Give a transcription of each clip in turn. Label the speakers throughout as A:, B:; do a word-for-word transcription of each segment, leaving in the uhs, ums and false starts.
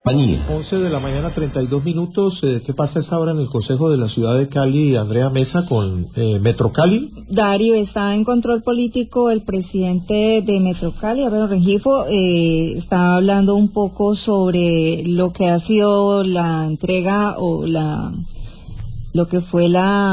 A: compañía.
B: once de la mañana, treinta y dos minutos. Eh, ¿Qué pasa a esta hora en el Consejo de la Ciudad de Cali, Andrea Mesa, con eh, Metro Cali?
C: Darío, está en control político el presidente de Metro Cali, Álvaro Rengifo, eh, está hablando un poco sobre lo que ha sido la entrega o la lo que fue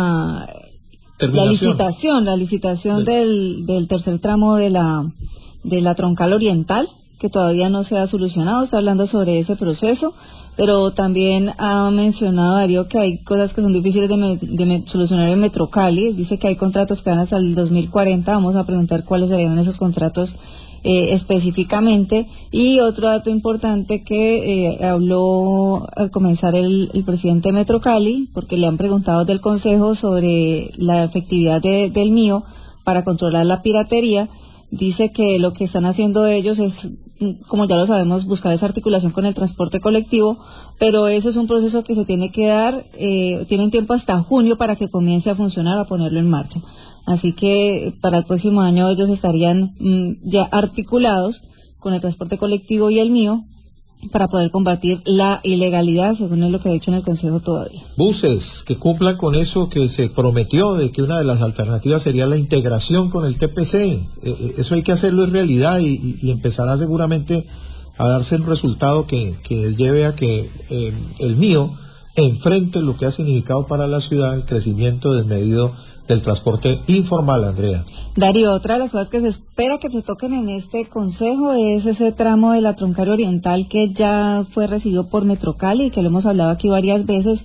C: la la licitación, la licitación del, del tercer tramo de la de la troncal oriental, que todavía no se ha solucionado. Está hablando sobre ese proceso, pero también ha mencionado Darío que hay cosas que son difíciles de, me, de me, solucionar en Metro Cali. Dice que hay contratos que van hasta el dos mil cuarenta. Vamos a preguntar cuáles serían esos contratos eh, específicamente. Y otro dato importante que eh, habló al comenzar el, el presidente de Metro Cali, porque le han preguntado del Consejo sobre la efectividad de, del M I O para controlar la piratería. Dice que lo que están haciendo ellos es, como ya lo sabemos, buscar esa articulación con el transporte colectivo, pero eso es un proceso que se tiene que dar, eh, tienen tiempo hasta junio para que comience a funcionar, a ponerlo en marcha. Así que para el próximo año ellos estarían mm, ya articulados con el transporte colectivo y el M I O para poder combatir la ilegalidad, según es lo que ha dicho en el Consejo todavía.
B: Buses que cumplan con eso que se prometió, de que una de las alternativas sería la integración con el T P C. Eh, eso hay que hacerlo en realidad y, y, y empezará seguramente a darse un resultado que, que lleve a que eh, el M I O enfrente lo que ha significado para la ciudad el crecimiento desmedido del transporte informal, Andrea.
C: Darío, otra de las cosas que se espera que se toquen en este consejo es ese tramo de la troncal oriental que ya fue recibido por Metro Cali y que lo hemos hablado aquí varias veces,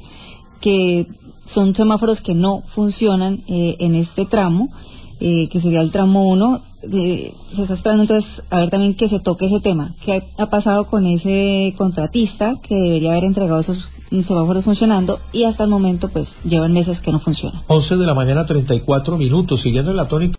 C: que son semáforos que no funcionan eh, en este tramo, eh, que sería el tramo uno. Eh, se está esperando entonces a ver también que se toque ese tema. ¿Qué ha pasado con ese contratista que debería haber entregado esos semáforos funcionando y hasta el momento pues llevan meses que no funcionan?
B: once de la mañana, treinta y cuatro minutos, siguiendo en la tónica